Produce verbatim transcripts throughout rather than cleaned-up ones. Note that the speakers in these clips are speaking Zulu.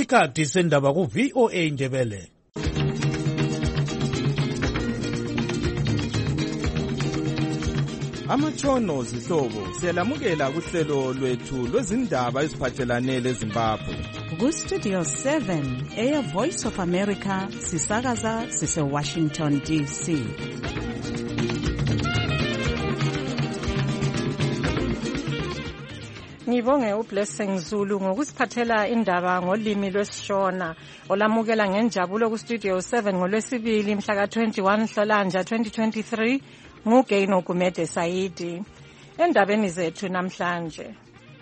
Isikhathi sendaba ku V O A Ndebele. Amatshono zihlobo siyalamukela kuhlelo lwethu lwezindaba eziphathelane leZimbabwe. Ku Studio seven, Air Voice of America, sisakaza sise Washington D C. Ngibonge uBlessing Zulu ngokusiphathela indaba ngolimi lwesishona olamukela ngenjabulo ku Studio seven ngolwesibili mhla ka twenty-one Nhlolanja twenty twenty-three nguGaino Gumede Saidi. Endabeni zethu namhlanje.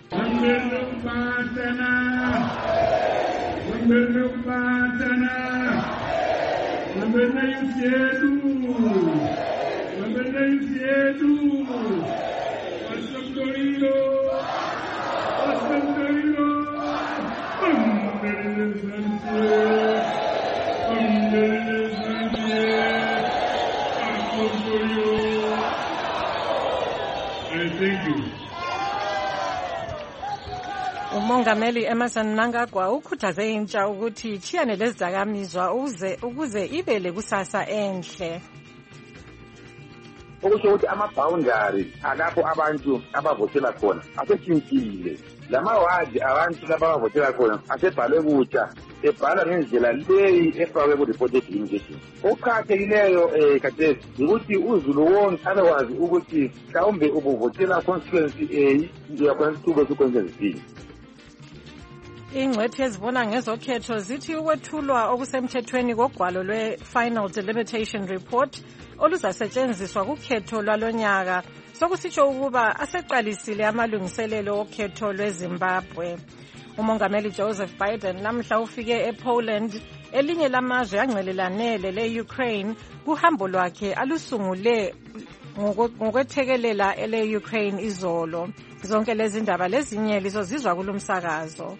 Umongameli Emmerson Mnangagwa ukhuthaze intsha ukuthi ichiyane lezidakamizwa ukuze ukuze ibe lekusasa enhle. Okusho ukuthi ama-boundary alapho abantu abavotela khona aseshintshile. Lamawadi abantu labavotela khona asebhalwe kutsha, ebhala ngendlela leyi efakwe ku-reported limitation. Okuqakathekileyo um khathesi ukuthi uzulu wonke abekwazi ukuthi mhlawumbe ubuvotela constituency A uyakwanisa ukwenza Ingcwethi ezibona ngezokhetho zithi ukwethulwa okusemthethweni kogwalo lwe-Final Delimitation Report oluzasetshenziswa kukhetho lwalonyaka sokusitsho ukuba aseqalisile amalungiselelo okhetho lweZimbabwe. Umongameli Joseph Biden namhla ufike ePoland, elinye lamazwe angcelelanele le-Ukraine, kuhambo lwakhe alusungule ngokwethekelela ele-Ukraine izolo. Zonke lezi ndaba lezinye lizozizwa kulumsakazo.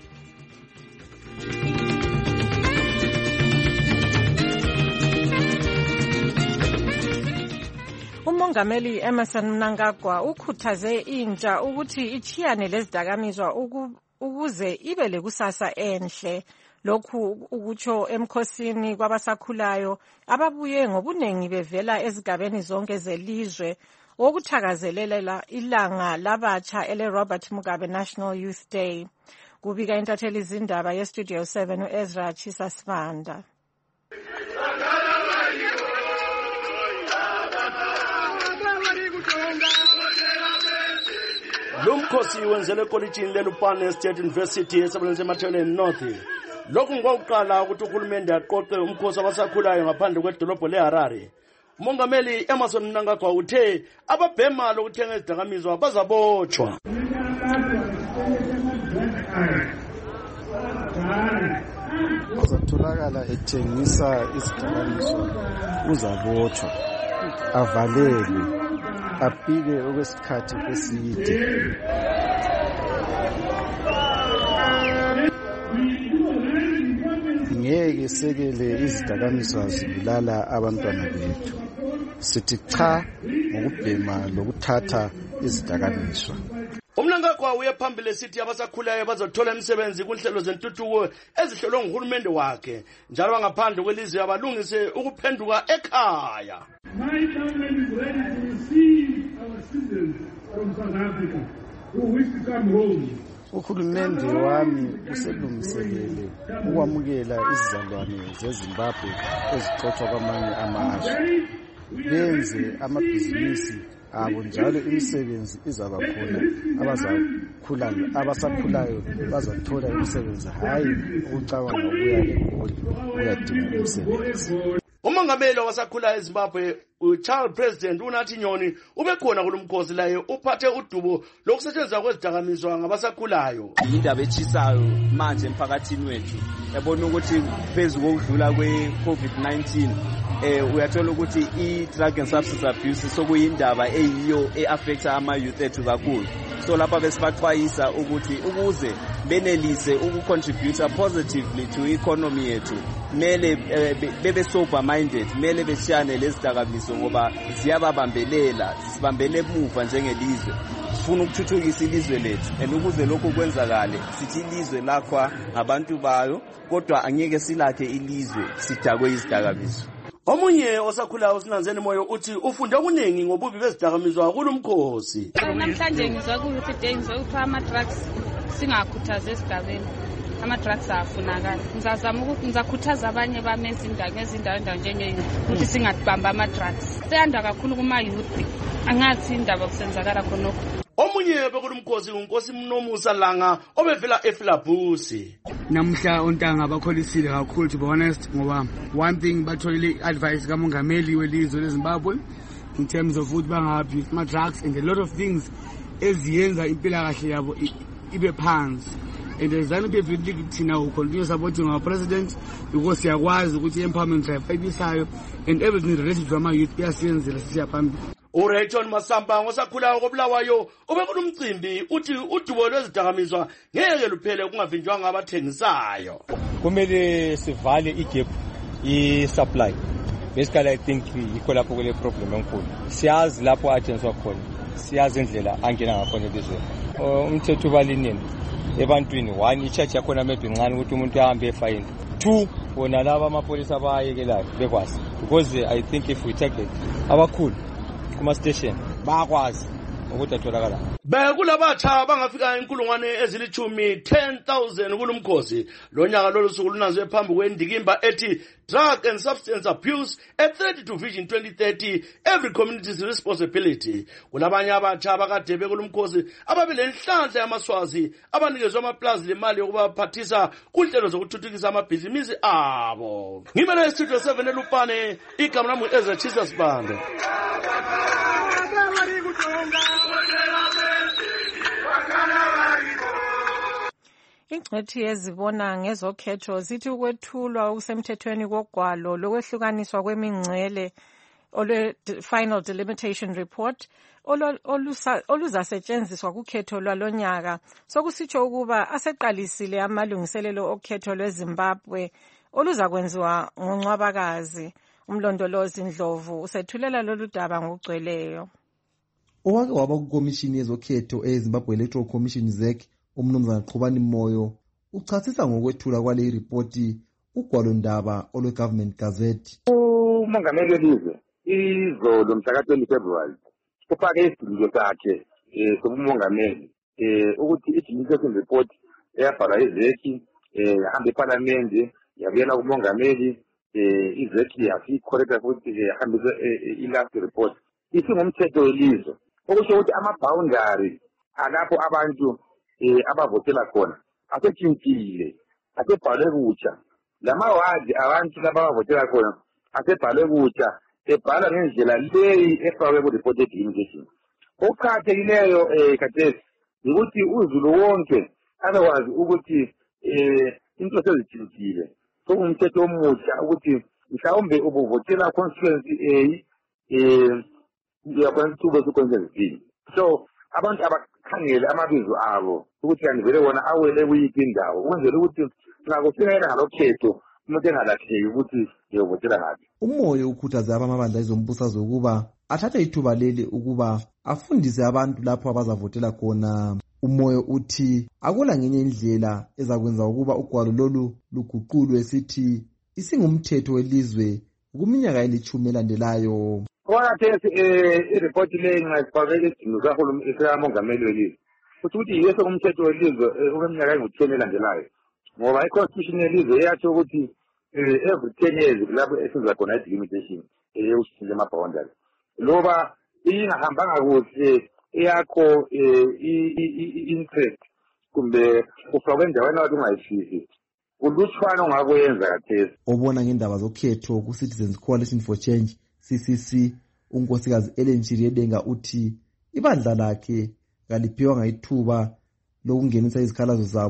Umongameli Emmerson Mnangagwa ukhuthaze intsha ukuthi ichiyane lezidakamizwa ukuze ibe lekusasa enhle. Lokhu ukutsho emkhosini kwabasakhulayo ababuye ngobunengi bevela ezigabeni zonke zelizwe wokuthakazelela ilanga labatsha ele Robert Mugabe National Youth Day. Kubika intatheli izindaba yeStudio seven uEzra Chisasibanda. Lumkhosi wenzele kolejini leLupane State University esebenza eMatheleni North. Lokhu ngokuqala ukuthi uhulumende aqoqe umkhosi abasakhulayo ngaphandle kwedolobho leHarare. Umongameli Emmerson Mnangagwa uthe ababhema lokuthenga izidakamizwa bazabotshwa. Uzatholakala ethengisa izidakamizwa uzabotshwa, avalelwe, apike okwesikhathi eside. Ngeke sekele izidakamizwa zibulala abantwana bethu. Sithi cha ngokubhema lokuthatha izidakamizwa. Umnangagwa uye phambili sithi abasakhulayo bazothola imisebenzi kunhlelo zentuthuko ezihlolwe nguhulumende wakhe njalo bangaphandle kwelizwe abalungise ukuphenduka ekhaya. My government is ready to receive our citizens from South Africa who wish to come home. Uhulumende wami uselungiselele ukwamukela izizalwane zeZimbabwe ezixoxwa kwamanye amazwe. Benze amabhizinisi abo njalo imisebenzi izaba khona, abazakhulayo abasakhulayo bazathola imisebenzi, hayi ukucabanga ukuya eGoli uyadinga imisebenzi. Umongameli wasakhulayo eZimbabwe uCharles President unathi Nyoni ubekhona kulumkhosi layo uphathe udubo lokusetshenziswa kwezidakamizwa ngabasakhulayo. Indaba echisayo manje emphakathini wethu yabona ukuthi phezulu kokudlula kwe-COVID nineteen eh uyathola ukuthi i-drug and substance abuse sokuyindaba eyiyo e-affecta ama-youth ethu kakhulu. So lapha besibaxwayisa ukuthi ukuze benelise ukucontributa positively to economy yethu mele bebe sober minded, mele beshiyane lezidakamizwa ngoba ziyababambelela, sibambele emuva njengelizwe. sifuna ukuthuthukisa ilizwe lethu, and ukuze lokho kwenzakale sithi ilizwe lakhwa ngabantu bayo, kodwa angeke silakhe ilizwe sidakwe izidakamizwa. Omunye osakhulayo uSinanzeni Moyo uthi ufunde okuningi ngobubi bezidakamizwa kulumkhosi. Namhlanje ngizwa ukuthi dengizo ukupha ama drugs singakhuthaza esigabeni. Ama drugs afunakala. Ngizazama ukuthi ngizakhuthaza abanye bame ezindawo ngezindawo njenge ukuthi singadibamba ama drugs. Seyanda kakhulu kuma youth. Angathi indaba kusenzakala khonokho. Omunye bekulumkhosi unkosi Mnomusa Langa obevela eFlabusi. Namhla ontanga bakholisile kakhulu to be honest ngoba one thing batholile advice kamongameli welizwe leZimbabwe in terms of ukuthi bangabi ama drugs and a lot of things eziyenza impila kahle yabo ibe phansi. And there's an ability to continue supporting our president because siyakwazi ukuthi empowerment drive ayibisayo and everything related to ama youth yasiyenzela sisiyaphambili. uRayton Masamba ngosakhulayo koBulawayo ubekulumcimbi uthi udubo lwezidakamizwa ngeke luphele kungavinjwanga abathengisayo. Kumele sivale igap i-supply. Basically I think yikho lapho kule problem enkulu. Siyazi lapho athengiswa khona. Siyazi indlela angena ngakhona elizweni. Umthetho ubalinini ebantwini one i-charge yakhona maybe incane ukuthi umuntu ahambe efine. Two wona laba amapolisa abayekelayo bekwazi because I think if we take it abakhulu kuma station bayakwazi ukuthi atholakala. Bekulabatsha bangafika inkulungwane ezilithumi ten thousand kulumkhosi. Lonyaka lolu suku lunanzwe phambi kwendikimba ethi Drug and Substance Abuse at thirty to Vision twenty thirty, every community's responsibility. Kulabanye abatsha abakade bekulumkhosi ababelenhlanhla yamaswazi abanikezwe amaplazi lemali yokubaphathisa kunhlelo zokuthuthukisa amabhizinisi abo. Ngimele Studio seven eLupane, igama lami Ezra Jesus Bando. Ingcwethi yezibona ngezokhetho zithi ukwethulwa okusemthethweni kogwalo lokwehlukaniswa kwemingcele olwe final delimitation report oluzasetshenziswa kukhetho lwalonyaka sokusitsho ukuba aseqalisile amalungiselelo okhetho lweZimbabwe oluzakwenziwa ngoNcwabakazi. Umlondolozi Ndlovu usethulela lolu daba ngokugcweleyo. Owake waba kukomishini yezokhetho eZimbabwe Electoral Commission Z E C umnumzana Qhubani Moyo uchasisa ngokwethula kwale ripoti ugwalo ndaba olwe Government Gazette. Umongameli welizwe izolo mhla twenty February ufake isidingo sakhe eh sobumongameli eh ukuthi i-delimitation report eyabhalwa yi-Z E C eh hambe eParliament yabuyela kumongameli eh i-Z E C yasikhorekta futhi ihambise i-last report isingumthetho welizwe okusho ukuthi ama-boundary alapho abantu eh abavotela khona asetshintshile asebhalwe kutsha lamawadi abantu labavotela khona asebhalwe kutsha ebhala ngendlela leyi efakwe ku-report delimitation. Okuqakathekileyo eh khathesi ukuthi uzulu wonke abekwazi ukuthi eh into sezitshintshile sokumthetho omutsha ukuthi mhlawumbe ubuvotela constituency A eh uyakwanisa ukwenza izini. So abantu abakhangele amabizo abo ukuthi kanivele wona awele kuyiphi indawo ukwenzela ukuthi ngakufinyelela ngalokhetho umuntu engalahleki ukuthi uyovotela ngaphi. Umoyo ukhuthaza abamabandla ezombusazwe ukuba athathe ithuba leli ukuba afundise abantu lapho abazavotela khona. Umoyo uthi akula ngenye indlela ezakwenza ukuba ugwalo lolu luguqulwe sithi isingumthetho welizwe kuminyaka elithumi elandelayo. Kwakhathesi i-report leyi ngayifakela isidingo kahulumeni sikamongameli welizwe futhi ukuthi yiyo sekumthetho welizwe okweminyaka engu-ten elandelayo ngoba i-constitution yelizwe iyatsho ukuthi every ten years lapho esenza khona i-delimitation yokushintsha ama-boundary loba ingahambanga kuhle eyakho i-interest kumbe ufakwe endaweni wathi ungayifisi kulutshwana ongakwenza khathesi. Obona ngendaba zokhetho ku-Citizens Coalition for Change C C C unkosikazi Ellen Chiriyedenga uthi ibandla lakhe kaliphiwanga ithuba lokungenisa izikhalazo zabo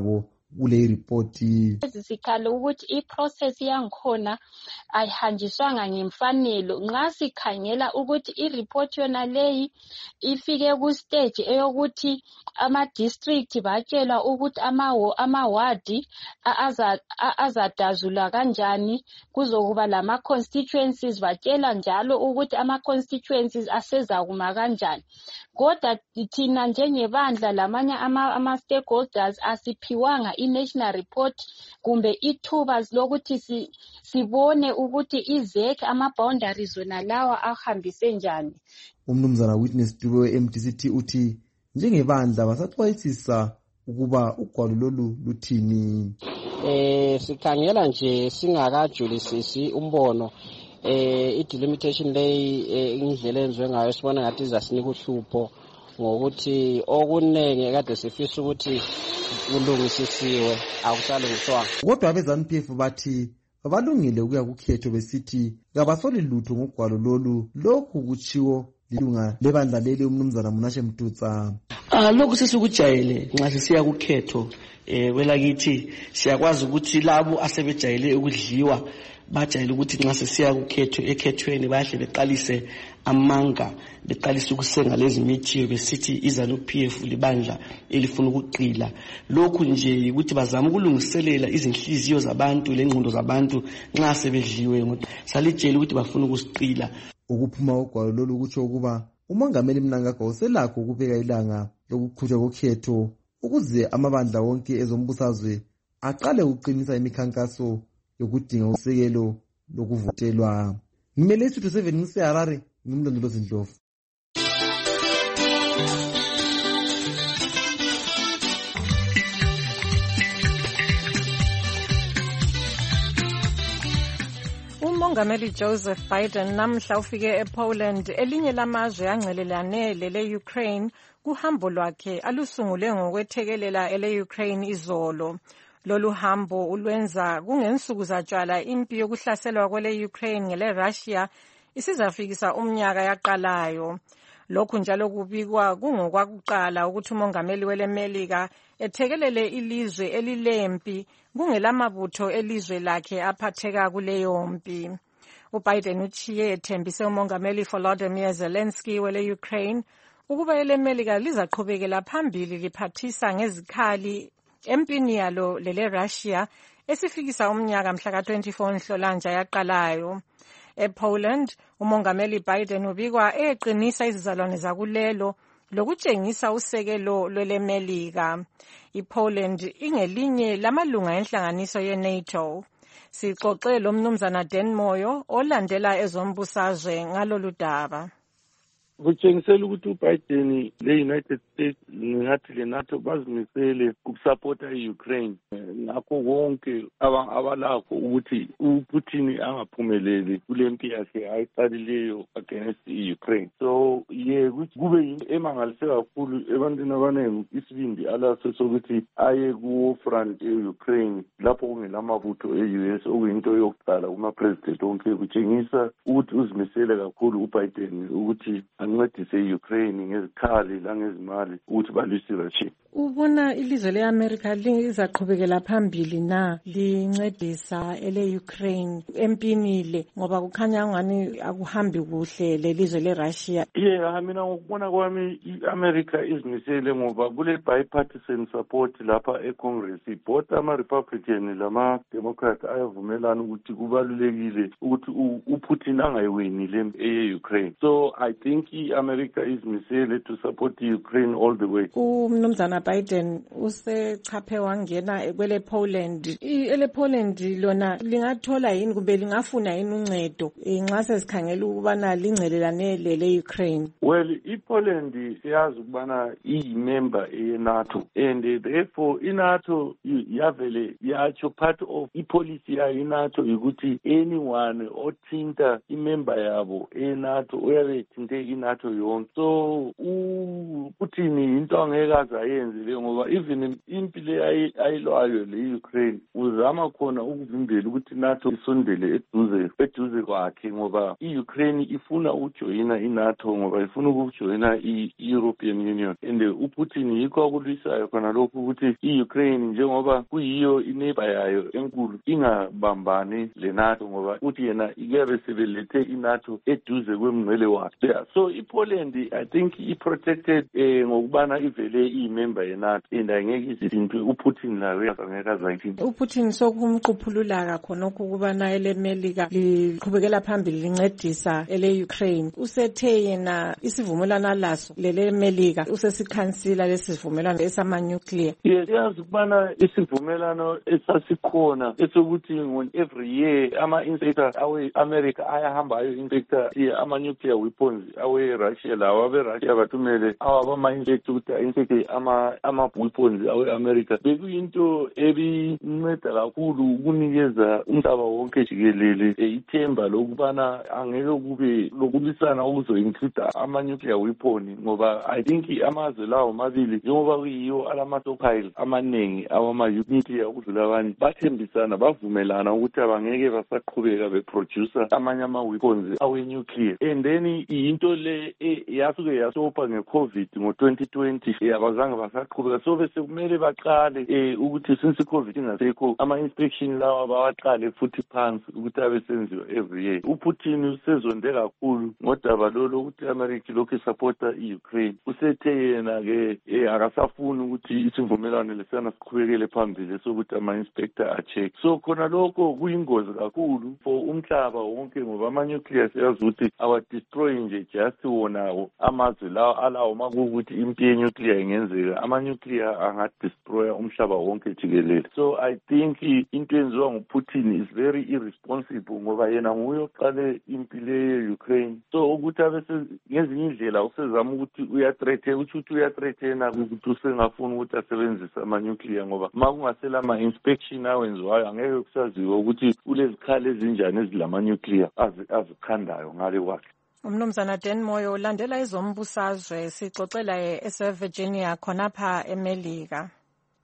kule ripoti. Sikhala ukuthi iprocess yangikhona ayihanjiswanga ngemfanelo. Nxa sikhangela ukuthi ireport yona leyi ifike ku stage eyokuthi ama district batshelwa ukuthi ama ama ward azadazula kanjani, kuzokuba lama constituencies batshela njalo ukuthi ama constituencies asezakuma kanjani. Kodwa thina njengebandla lamanye ama, ama stakeholders asiphiwanga i-national report kumbe ithuba lokuthi si, sibone ukuthi izekhe ama-boundaries wona lawa ahambise njani. Umnumzana Witness Dube we-M D C T uthi njengebandla basaxwayisisa ukuba ugwalo lolu luthini. Eh sikhangela nje singakajulisisi umbono eh i-delimitation lay indlela enziwe ngayo sibona ngathi izasinika uhlupho ngokuthi okunenge kade sifisa ukuthi kulungisisiwe akusalungiswanga. Kodwa abe-ZANU P F bathi balungile ukuya kukhetho besithi kabasoli lutho ngogwalo lolu. Lokhu kutshiwo lilunga lebandla leli umnumzana Munashe Mtutsa. Ah lokhu sesikujayele nxa sisiya kukhetho eh welakithi siyakwazi ukuthi labo asebejayele ukudliwa bajayele ukuthi nxa sisiya kukhetho ekhethweni bahle beqalise amanga beqalise ukusenga lezi mithiyo besithi iZANU P F libandla elifuna ukuqila. Lokhu nje ukuthi bazama ukulungiselela izinhliziyo zabantu lengqondo zabantu nxa sebedliwe salijele ukuthi bafuna ukusiqila. Ukuphuma ugwalo lolu kutsho ukuba umongameli Mnangagwa uselakho ukubeka ilanga lokuqhutshwa kokhetho ukuze amabandla wonke ezombusazwe aqale ukuqinisa imikhankaso yokudinga usekelo lokuvotelwa. Ngimele isitho seven ngiseHarare, ngimlondolozi Ndlovu. uMongameli Joseph Biden namhla ufike ePoland, elinye lamazwe angcelelane lele-Ukraine, kuhambo lwakhe alusungule ngokwethekelela ele-Ukraine izolo. Lolu hambo ulwenza kungensuku zatshwala impi yokuhlaselwa kwele-Ukraine ngele-Russia isizafikisa umnyaka yaqalayo. Lokhu njalo kubikwa kungokwakuqala ukuthi umongameli weleMelika ethekelele ilizwe elilempi kungelamabutho elizwe lakhe aphatheka kuleyo mpi. uBiden uchiye ethembise umongameli Volodymyr Zelensky wele-Ukraine ukuba eleMelika lizaqhubekela phambili liphathisa ngezikhali empini yalo lele-Russia esifikisa umnyaka mhla ka twenty-four Nhlolanja yaqalayo. EPoland, umongameli Biden ubikwa eqinisa izizalwane zakulelo lokutshengisa usekelo lweleMelika. iPoland ingelinye lamalunga enhlanganiso ye-NATO. Sixoxe lo mnumzana Dan Moyo olandela ezombusazwe ngalolu daba. Kutshengisela ukuthi uBiden le-United States ngathi le-NATO bazimisele ukusapota i-Ukraine ngakho konke abalakho ukuthi uPutin angaphumeleli kule mpi yakhe ayiqalileyo against i-Ukraine. So ye kube yinto emangalise kakhulu ebantwini abaningi isibindi alaso sokuthi aye ku-front e-Ukraine lapho kungelamabutho e-U S okuyinto yokuqala kuma-president onke. Kutshengisa ukuthi uzimisele kakhulu uBiden ukuthi ancedise i-Ukraine ngezikhali langezimali ukuthi balwise i-Russia. Ubona ilizwe le-Amerika lizaqhubekela phambili na lincedisa ele-Ukraine empini le ngoba kukhanya ngani akuhambi kuhle lelizwe le-Russia? Yeah, mina ngokubona kwami i-America izimisele ngoba kule bipartisan support lapha e-Congress. Both ama-Republican lama-Democrat ayavumelana ukuthi kubalulekile ukuthi uPutin angayiwini le e-Ukraine. So I think i-America izimisele to support Ukraine all the way. Umnumzana Biden usechaphe wangena kwele Poland. Ele Poland lona lingathola yini kumbe lingafuna yini uncedo nxa sesikhangela ukubana lingcelelane lele Ukraine? Well, iPoland siyazi ukubana iyi-member ye-NATO and therefore i-NATO yavele yatsho part of i-policy yayo i-NATO ukuthi anyone othinta i-member yabo e-NATO uyabe ethinte i-NATO yonke. So uPutin into angeke azayenze le ngoba even impi le ayilwayo le-Ukraine uzama khona ukuvimbela ukuthi i-NATO isondele eduze eduze kwakhe ngoba i-Ukraine ifuna ukujoyina i-NATO ngoba ifuna ukujoyina i-European Union. And uPutin yikho akulwisayo khona lokhu ukuthi i-Ukraine njengoba kuyiyo ineighbor yayo enkulu ingabambani le-NATO ngoba uthi yena ikuyabe sebelethe i-NATO eduze kwemngcele wakhe. So i-Poland I think i-protected eh, ngokubana ivele iyi-member ye-NATO and angeke izinto uPutin lawe angeke azayithini. uPutin sokumquphulula khonokho ukubana elemelika liqhubekela phambili lincedisa ele-Ukraine. Usethe yena isivumelwano laso lelemelika usesikhansila lesivumelwano esama-nuclear. Yes, yazi ukubana isivumelwano esasikhona esokuthi every year ama-inspector awe-America ayahambayo inspector ama-nuclear weapons awe-Russia lawa abe-Russia bathumele awabama-inspector ukuthi a-inspecte ama-weapons awe-America. Bekuyinto ebinceda kakhulu ukunikeza umhlaba wonke jikelele ithemba lokubana angeke kube lokulwisana okuzo-include ama-nuclear weapon ngoba I think amazwe lawo mabili njengoba kuyiyo alama-stockpile amaningi awama-nuclear ukudlula abanye bathembisana bavumelana ukuthi abangeke basaqhubeka beproducer amanye ama-weapons awe-nuclear. And then into le yasuke yasopa nge-COVID ngo-twenty twenty abazange basaqhubeka so bese kumele baqale ukuthi since i-COVID ingasekho ama-inspection lawa bawaqale futhi phansi ukuthi abe senziwa every year. uPutin usezonde kakhulu ngodaba lolo ukuthi i-America lokhu isupporta i-Ukraine. Usethe yena-ke akasafuni ukuthi isivumelwano lesana siqhubekele phambili sokuthi ama-inspector a-check. So khona lokho kuyingozi kakhulu for umhlaba wonke ngoba ama-nuclear siyazi ukuthi awa-destroy nje just wonawo amazwe lawo alawo makuwukuthi impi ye-nuclear ingenzeka ama-nuclear angadestroya umhlaba wonke jikelele. So I think into enziwa nguPutin is very irresponsible ngoba yena nguye oqale impi le ye-Ukraine. So ukuthi abese ngezinye indlela usezama ukuthi uyathreaten ukuthi uyathreatena ukuthi usengafuni ukuthi asebenzise ama-nuclear ngoba ma kungasela ama-inspection awenziwayo angeke kusaziwe ukuthi ulezikhali ezinjani ezilama-nuclear azikhandayo ngale kwakhe. Umnumzana Dan Moyo ulandela ezombusazwe sixoxela ese-Virginia khonapha eMelika.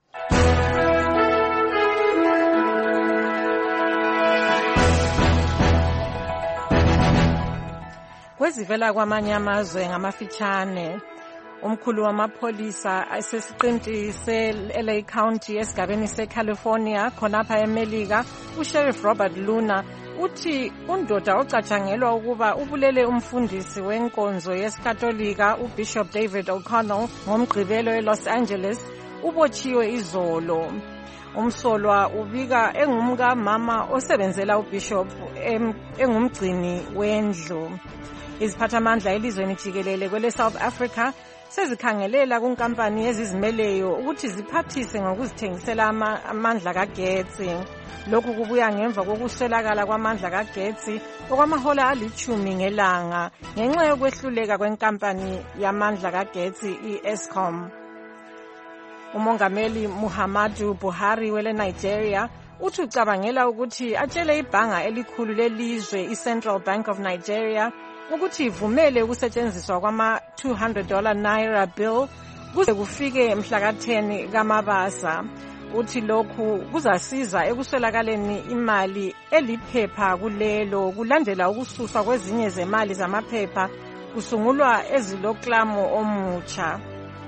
Kwezivela kwamanye amazwe ngamafitshane umkhulu wamapholisa asesiqinti se-L A County esigabeni se-California khonapha eMelika uSheriff Robert Luna uthi undoda ocatshangelwa ukuba ubulele umfundisi wenkonzo yesikatolika uBishop David O'Connell ngomgqibelo eLos Angeles ubotshiwe izolo. Umsolwa ubika engumka mama osebenzela uBishop engumgcini wendlu. Iziphathamandla elizweni jikelele kwele South Africa sezikhangelela kunkampani ezizimeleyo ukuthi ziphathise ngokuzithengisela amandla kagetsi. Lokhu kubuya ngemva kokuswelakala kwamandla kagetsi okwamahola alichumi ngelanga ngenxa yokwehluleka kwenkampani yamandla kagetsi i-Eskom. Umongameli Muhammadu Buhari wele Nigeria uthi ucabangela ukuthi atshele ibhanga elikhulu lelizwe i-Central Bank of Nigeria ukuthi ivumele ukusetshenziswa kwama two hundred dollar naira bill kuze kufike mhla ka ten kaMabasa. Uthi lokhu kuzasiza ekuswelakaleni imali eliphepha kulelo kulandela ukususwa kwezinye zemali zamaphepha kusungulwa eziloklamo omutsha.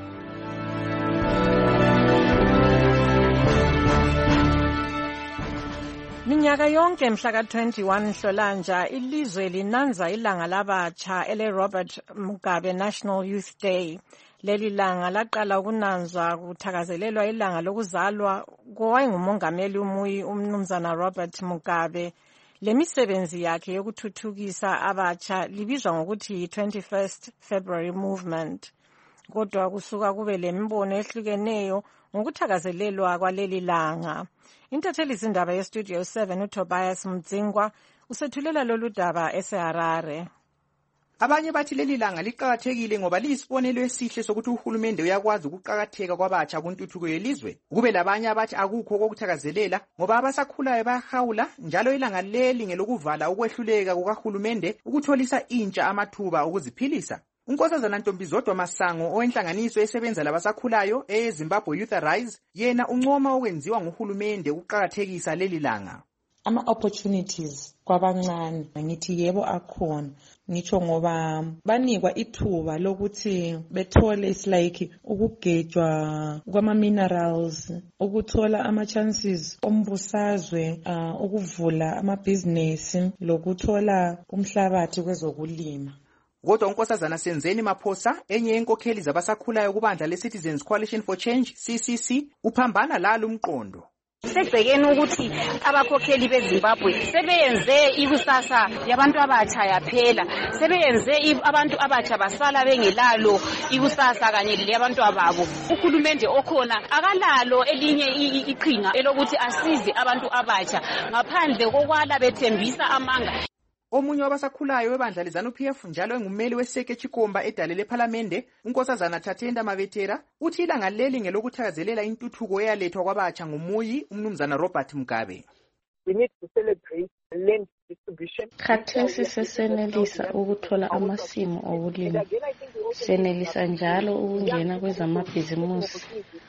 Minyaka yonke mhla ka twenty-one Nhlolanja ilizwe linanza ilanga labatsha ele Robert Mugabe National Youth Day. Leli langa laqala ukunanzwa kuthakazelelwa ilanga lokuzalwa kowayengumongameli umuyi umnumzana Robert Mugabe. Lemisebenzi yakhe yokuthuthukisa abatsha libizwa ngokuthi twenty-first February Movement. Kodwa kusuka kube lembono ehlukeneyo ngokuthakazelelwa kwaleli langa. Intatheli zindaba ye-Studio seven uTobias Mdzingwa usethulela lolu daba eseHarare. Abanye bathi leli langa liqhakathekile ngoba liyisibonelo esihle sokuthi uhulumende uyakwazi ukuqhakatheka kwabatsha kuntuthuko yelizwe. Kube labanye abathi akukho kokuthakazelela ngoba abasakhulayo bayahawula njalo ilanga leli ngelokuvala ukwehluleka kukahulumende ukutholisa intsha amathuba okuziphilisa. unkosazana Ntombizodwa Masango owenhlanganiso esebenza labasakhulayo eZimbabwe Youth Arise yena uncoma okwenziwa nguhulumende ukuqhakathekisa leli langa. Ama opportunities kwabancane ngithi yebo akhona ngitsho ngoba banikwa ithuba lokuthi bethole is like ukugejwa kwama minerals, ukuthola ama chances ombusazwe, uh, ukuvula ama business lokuthola umhlabathi kwezokulima. Kodwa unkosazana Senzeni Maphosa enye yenkokheli zabasakhulayo kubandla leCitizens Coalition for Change C C C uphambana lalo umqondo. Sebhekeni ukuthi abakhokheli beZimbabwe sebeyenze ikusasa yabantu abatsha yaphela, sebeyenze abantu abatsha basala bengelalo ikusasa kanye leyabantu ababo. Uhulumende okhona akalalo elinye iqhinga elokuthi asize abantu abatsha ngaphandle kokwala bethembisa amanga. Omunye wabasakhulayo webandla leZANU P F njalo engumeli weSeke Chikomba edale leParliamente unkosazana Thatenda Mavetera uthi ilanga leli ngelokuthakazelela intuthuko eyalethwa kwabatsha ngumuyi umnumzana Robert Mugabe. We need to celebrate land distribution. Khathesi sesenelisa ukuthola amasimo okulima. Senelisa njalo ukungena kwezamabhizimusi.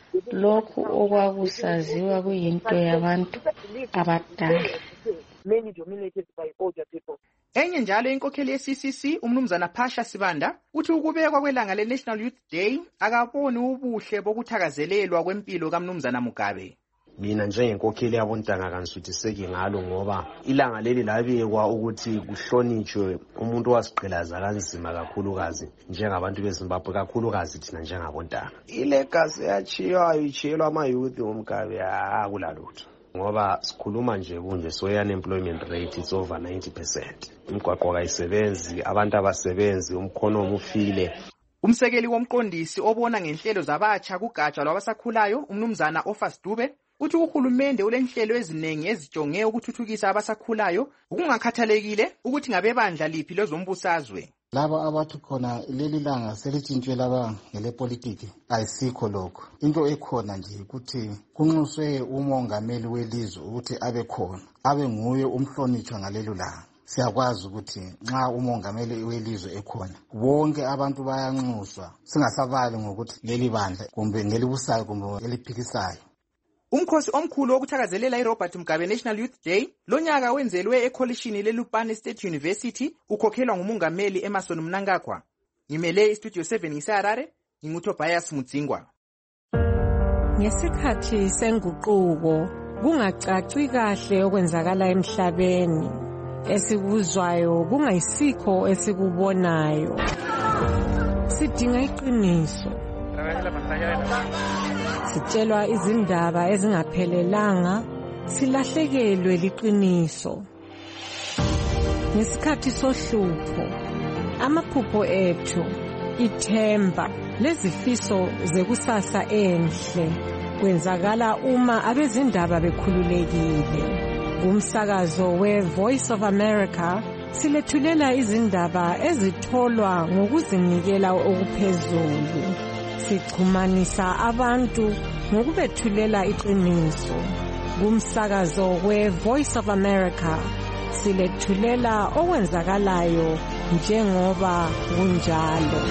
Lokhu okwakusaziwa kuyinto yabantu abadala. Many dominated by older people. Enye njalo inkokheli ye-C C C umnumzana Phasha Sibanda uthi ukubekwa kwelanga le-National Youth Day akaboni ubuhle bokuthakazelelwa kwempilo kamnumzana Mugabe. Mina njengenkokheli yabontanga kanisuthiseki ngalo ngoba ilanga leli labekwa ukuthi kuhlonitshwe umuntu wasiqhelaza kanzima kakhulukazi njengabantu beZimbabwe, kakhulukazi thina njengabontanga. Ilegacy yachiyayo ichiyelwa ama-youth woMugabe akulalutho. Ngoba sikhuluma nje kunje so unemployment rate is over ninety percent. Imigwaqo kayisebenzi, abantu abasebenzi, umkhono omufile. Umsekeli womqondisi obona ngenhlelo zabatsha kugatsha lwabasakhulayo umnumzana Offers Dube uthi uhulumende ulenhlelo eziningi ezijonge ukuthuthukisa abasakhulayo ukungakhathalekile ukuthi ngabebandla liphi lezombusazwe. Laba abathi khona leli langa selitshintshwe laba ngelepolitiki ayisikho lokho. Into ekhona nje ukuthi kunxuswe umongameli welizwe ukuthi abe khona, abe nguye umhlonitshwa ngalelo langa. Siyakwazi ukuthi nxa umongameli welizwe ekhona bonke abantu bayanxuswa, singasabali ngokuthi leli bandla kumbe ngelibusayo kumbe eliphikisayo. Umkhosi omkhulu wokuthakazelela iRobert Mugabe National Youth Day lonyaka wenzelwe ekolishini leLupane State University ukhokhelwa ngumongameli Emerson Mnangagwa. Ngimele iStudio seven ngiseHarare, nginguTobias Mudzingwa. Ngesikhathi senguquko kungacaci kahle okwenzakala emhlabeni, esikuzwayo kungayisikho esikubonayo. Sidinga iqiniso. Sitshelwa izindaba ezingaphelelanga, silahlekelwe liqiniso. Ngesikhathi sohlupho, amaphupho ethu, ithemba, lezifiso zekusasa enhle kwenzakala uma abezindaba bekhululekile. Umsakazo we-Voice of America silethulela izindaba ezitholwa ngokuzinikela okuphezulu. Sichumanisa abantu ngokubethulela iqiniso. Kumsakazo we-Voice of America silethulela okwenzakalayo njengoba kunjalo.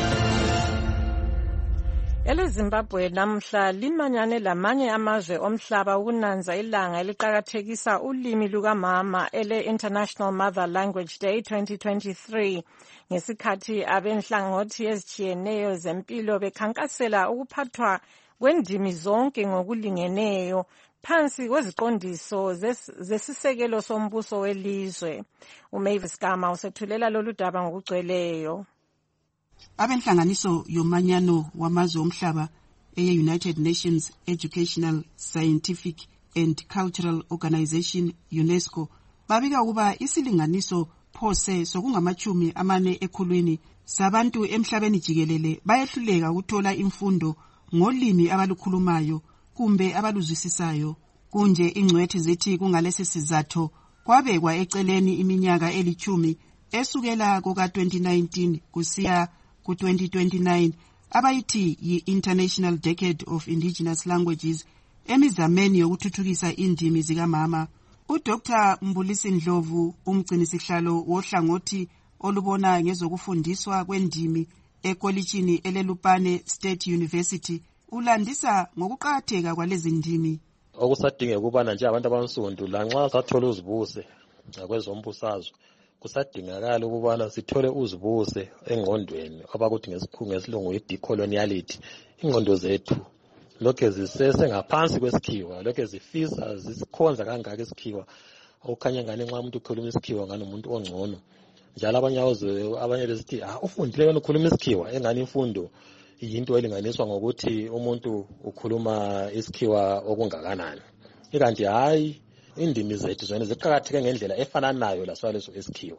EleZimbabwe namhla limanyane lamanye amazwe omhlaba ukunanza ilanga eliqhakathekisa ulimi lukamama ele-International Mother Language Day twenty twenty-three. Ngesikhathi abenhlangothi ezitshiyeneyo zempilo bekhankasela ukuphathwa kwendimi zonke ngokulingeneyo phansi kweziqondiso zesisekelo sombuso welizwe. uMavis Gama usethulela lolu daba ngokugcweleyo. Abenhlanganiso yomanyano wamazwe omhlaba eye-United Nations Educational, Scientific and Cultural Organization UNESCO babika ukuba isilinganiso phose sokungamachumi amane ekhulwini sabantu emhlabeni jikelele bayehluleka ukuthola imfundo ngolimi abalukhulumayo kumbe abaluzwisisayo. Kunje ingcwethi zithi kungalesi sizatho kwabekwa eceleni iminyaka elichumi esukela kuka twenty nineteen kusiya ku twenty twenty-nine abayithi yi-International Decade of Indigenous Languages emizameni yokuthuthukisa indimi zikamama. uDoctor Mbulisi Ndlovu umgcinisihlalo wohlangothi olubona ngezokufundiswa kwendimi ekolitshini eleLupane State University ulandisa ngokuqakatheka kwalezi ndimi. Okusadingeka ukubana nje abantu abansundu lanxa sathola uzibuse ngakwezombusazwe kusadingakala ukubana sithole uzibuse engqondweni abakuthi ngesikhungu ngesilungu i-decoloniality. Ingqondo zethu lokho zisese ngaphansi kwesikhiwa, lokho zifisa zisikhonza kangaka isikhiwa okukhanya ngane nxa umuntu ukhuluma isikhiwa ngani umuntu ongcono. Njalo abanye abanye besithi ah ufundile ukukhuluma isikhiwa engani imfundo yinto elinganiswa ngokuthi umuntu ukhuluma isikhiwa okungakanani. Ikanti hayi indimi zethu zona ziqhakatheke ngendlela efananayo laswaleso isikhiwa.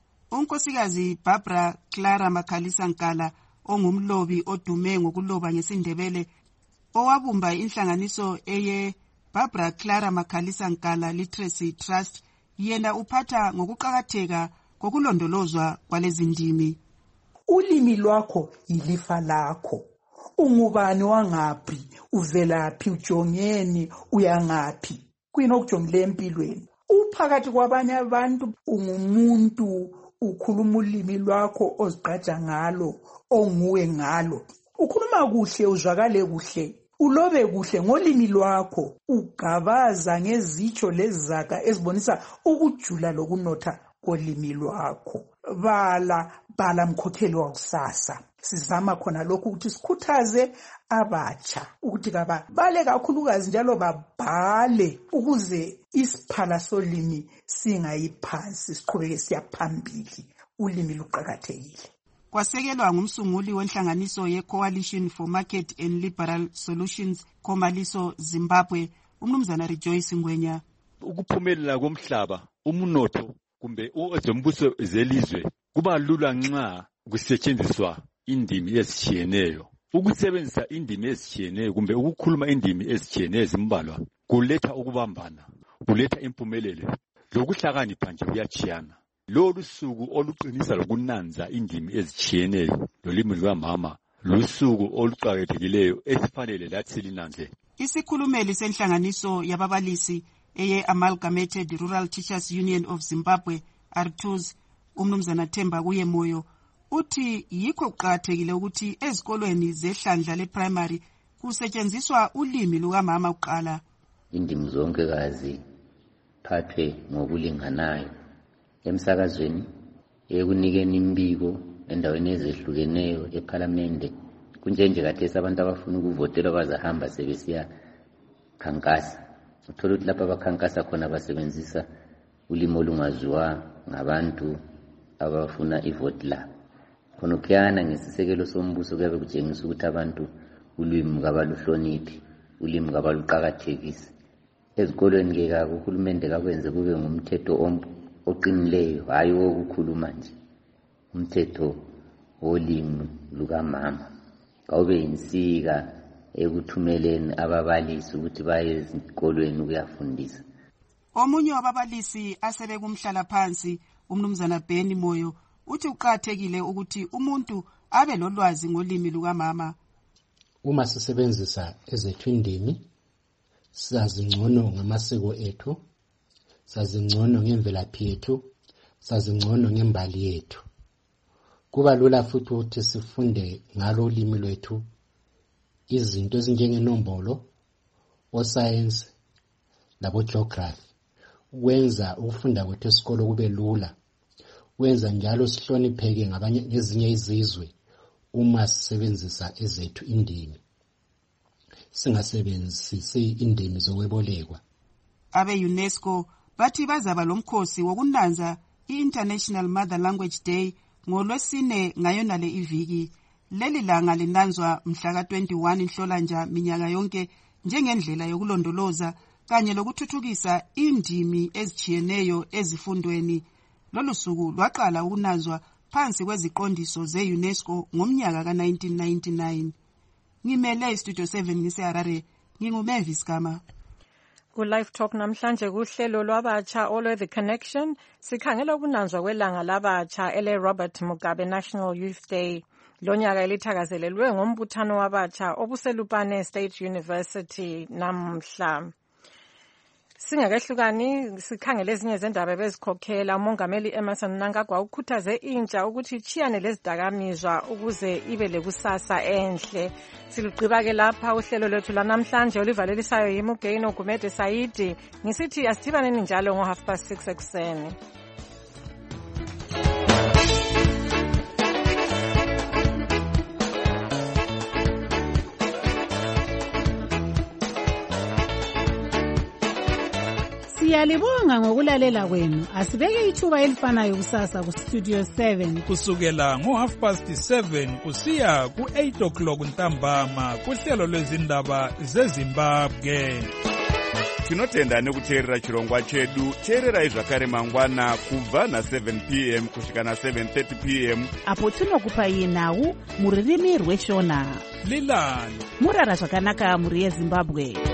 Unkosikazi Barbara Clara Makhalisa Nkala ongumlobi odume ngokuloba ngesindebele owabumba inhlanganiso eye Barbara Clara Makhalisa Nkala Literacy Trust yena uphatha ngokuqhakatheka kokulondolozwa kwalezi ndimi. Ulimi lwakho yilifa lakho. Ungubani wangaphi, uvelaphi, ujongeni, uyangaphi. Kuyini okujongile empilweni. Uphakathi kwabanye abantu ungumuntu ukhuluma ulimi lwakho ozigqaja ngalo, onguwe ngalo. Ukhuluma kuhle uzwakale kuhle. Ulobe kuhle ngolimi lwakho, ugabaza ngezitsho lezaga ezibonisa ukujula lokunotha kolimi lwakho. Bala bala mkhokheli wakusasa. Sizama khona lokhu ukuthi sikhuthaze abatsha ukuthi kaba bale kakhulukazi njalo babhale ukuze isiphala solimi singayiphansi siqhubeke siyaphambili. Ulimi luqhakathekile. Kwasekelwa ngumsunguli wenhlanganiso ye-Coalition for Market and Liberal Solutions Komaliso Zimbabwe umnumzana Rejoice Ngwenya. Ukuphumelela komhlaba umunotho kumbe ezombuso zelizwe kuba lula nxa kusetshenziswa indimi ezitshiyeneyo. Ukusebenzisa indimi ezitshiyeneyo kumbe ukukhuluma indimi ezitshiyeneyo ezimbalwa kuletha ukubambana, kuletha impumelelo lokuhlakanipha nje kuyachiyana. Lolu suku oluqinisa lokunanza indimi ezitshiyeneyo lolimi lukamama lusuku oluqhakathekileyo esifanele lathi silinanze. Isikhulumeli senhlanganiso yababalisi eye Amalgamated Rural Teachers Union of Zimbabwe R T U S umnumzana Themba kuye moyo uthi yikho kuqhakathekile ukuthi ezikolweni zehlandla leprimary kusetshenziswa ulimi lukamama uqala. Indimi zonke kazi phathwe ngokulinganayo emsakazweni ekunikeni imbiko endaweni ezehlukeneyo eParliament kunjenje kathesi abantu abafuna ukuvotela bazahamba sebesiya khankasa. Uthola ukuthi lapha abakhankasa khona basebenzisa ulimi olungaziwa ngabantu abafuna ivote labo. Khona kuyana ngesisekelo sombuso kuyabe kutshengisa ukuthi abantu ulimi kabaluhloniphi, ulimi kabaluqhakathekise. Ezikolweni ke ka uhulumende kakwenze kube ngumthetho oqinileyo hayi wokukhuluma nje. Umthetho wolimi lukamama kawube insika ekuthumeleni ababalisi ukuthi baye ezikolweni ukuyafundisa. Omunye wababalisi asebe kumhlala phansi umnumzana Beni Moyo uthi uqhakathekile ukuthi umuntu abe lolwazi ngolimi lukamama. Uma sisebenzisa ezethu indimi sazi ngcono ngamasiko ethu, sazi ngcono ngemvelaphi yethu, sazi ngcono ngembali yethu. Kuba lula futhi ukuthi sifunde ngalo ulimi lwethu izinto ezinjengenombolo, oscience labo geography. Wenza ukufunda kwethu esikolo kube lula. Wenza njalo sihlonipheke ngabanye ngezinye izizwe uma sisebenzisa ezethu indimi. Singasebenzisi indimi zokwebolekwa. Abe UNESCO bathi bazaba lomkhosi wokunanza i-International Mother Language Day ngolwesine ngayona le iviki. Leli langa linanzwa mhla ka twenty-one Nhlolanja minyaka yonke njengendlela yokulondoloza kanye lokuthuthukisa indimi ezitshiyeneyo ezifundweni. Lolu suku lwaqala ukunanzwa phansi kweziqondiso ze-UNESCO ngomnyaka ka nineteen ninety-nine. Ngimele iStudio seven ngiseHarare, nginguMavis Gama. Ku-Live Talk namhlanje kuhlelo lwabatsha olwe The Connection sikhangela ukunanzwa kwelanga labatsha ele Robert Mugabe National Youth Day. Lonyaka elithakazelelwe ngombuthano wabatsha obuselupane State University namhla. Singakehlukani sikhangele ezinye zendaba bezikhokhela umongameli Emmerson Mnangagwa ukhuthaze intsha ukuthi ichiyane lezidakamizwa ukuze ibe lekusasa enhle. Silugqiba ke lapha uhlelo lwethu lanamhlanje olivalelisayo yiMugeni Ogumede Saidi. Ngisithi asithibaneni njalo ngo half past six ekuseni. Siyalibonga ngokulalela kwenu. Asibeke ithuba elifanayo kusasa ku Studio seven kusukela ngo half past seven kusiya ku eight o'clock ntambama kuhlelo lwezindaba zeZimbabwe. Tinotenda nekuteerera chirongwa chedu. Teererai zvakare mangwana kubva na seven p m kusvika na seven thirty p m apo tinokupai nhau muririmi rweshona. Lilani murara zvakanaka muri yeZimbabwe.